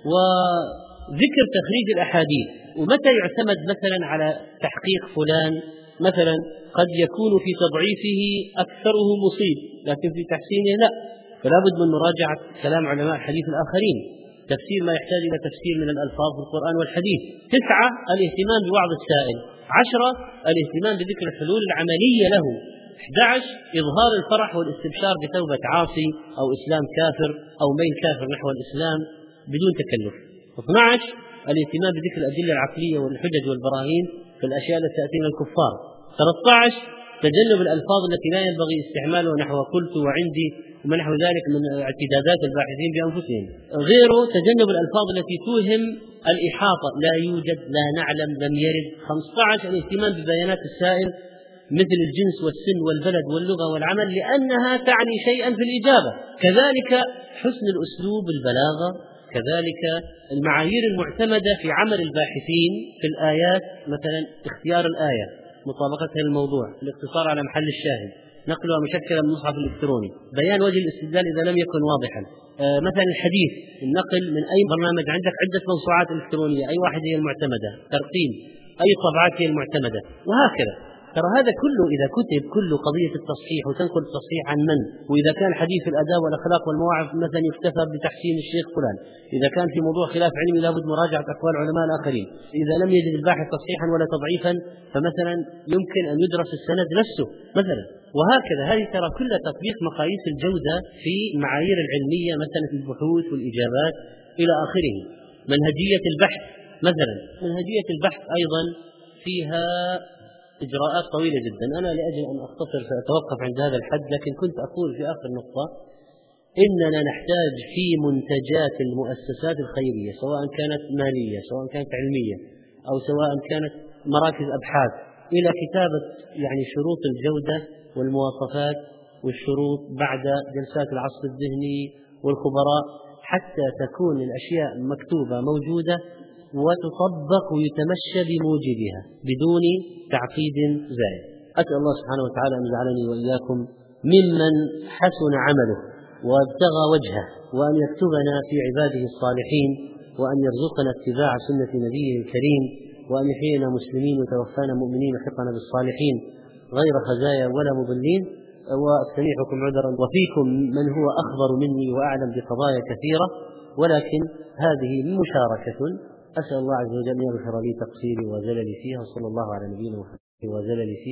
وذكر تخريج الأحاديث، ومتى يعتمد مثلا على تحقيق فلان، مثلا قد يكون في تضعيفه أكثره مصيب لكن في تحسينه لا، فلا بد من مراجعة كلام علماء الحديث الآخرين، تفسير ما يحتاج إلى تفسير من الألفاظ في القرآن والحديث. تسعة الاهتمام بوعظ السائل. عشرة الاهتمام بذكر الحلول العملية له. أحد عشر إظهار الفرح والاستبشار بتوبة عاصي أو إسلام كافر أو ميل كافر نحو الإسلام بدون تكلف. اثني عشر الاهتمام بذكر الأدلة العقلية والحجج والبراهين في الأشياء التي تأتي من الكفار. ثلاثة عشر تجنب الألفاظ التي لا ينبغي استعمالها نحو قلت وعندي وما نحو ذلك من اعتدادات الباحثين بأنفسهم. غيره تجنب الألفاظ التي توهم الإحاطة، لا يوجد، لا نعلم، لم يرد. خمسة عشر الاهتمام ببيانات السائل مثل الجنس والسن والبلد واللغة والعمل لأنها تعني شيئا في الإجابة. كذلك حسن الأسلوب، البلاغة، كذلك المعايير المعتمدة في عمل الباحثين في الآيات، مثلا اختيار الآية، مطابقتها للموضوع، الاقتصار على محل الشاهد، نقلها مشكلة من المصحف الإلكتروني، بيان وجه الاستدلال إذا لم يكن واضحا. آه مثلا الحديث، النقل من أي برنامج، عندك عدة موسوعات إلكترونية، أي واحدة هي المعتمدة، ترقيم أي طبعات هي المعتمدة، وهكذا. ترى هذا كله إذا كتب كله قضية التصحيح، وتنقل التصحيح عن من، وإذا كان حديث الأداء والأخلاق والمواعظ مثلا يكتفى بتحسين الشيخ فلان، إذا كان في موضوع خلاف علمي لابد مراجعة أقوال علماء الآخرين، إذا لم يجد الباحث تصحيحا ولا تضعيفا فمثلا يمكن أن يدرس السند نفسه مثلا، وهكذا. هذه ترى كلها تطبيق مقاييس الجودة في معايير العلمية مثلا في البحوث والإجابات إلى آخره. منهجية البحث مثلا، منهجية البحث أيضا فيها إجراءات طويلة جدا. أنا لأجل أن أختصر سأتوقف عند هذا الحد، لكن كنت أقول في آخر نقطة إننا نحتاج في منتجات المؤسسات الخيرية سواء كانت مالية سواء كانت علمية أو سواء كانت مراكز أبحاث إلى كتابة يعني شروط الجودة والمواصفات والشروط بعد جلسات العصف الذهني والخبراء، حتى تكون الأشياء مكتوبة موجودة وتطبق ويتمشى بموجبها بدون تعقيد زائد. أسأل الله سبحانه وتعالى أن يجعلني وإياكم ممن حسن عمله وابتغى وجهه، وأن يكتبنا في عباده الصالحين، وأن يرزقنا اتباع سنة نبيه الكريم، وأن يحيينا مسلمين وتوفانا مؤمنين وحقنا بالصالحين، غير خزايا ولا مضلين، واستميحكم عذرا، وفيكم من هو أخبر مني وأعلم بقضايا كثيرة، ولكن هذه مشاركة. أسأل الله عز وجل أن يغفر لي تقصيري وزللي فيها، وصلى الله على نبينا محمد وزللي فيها.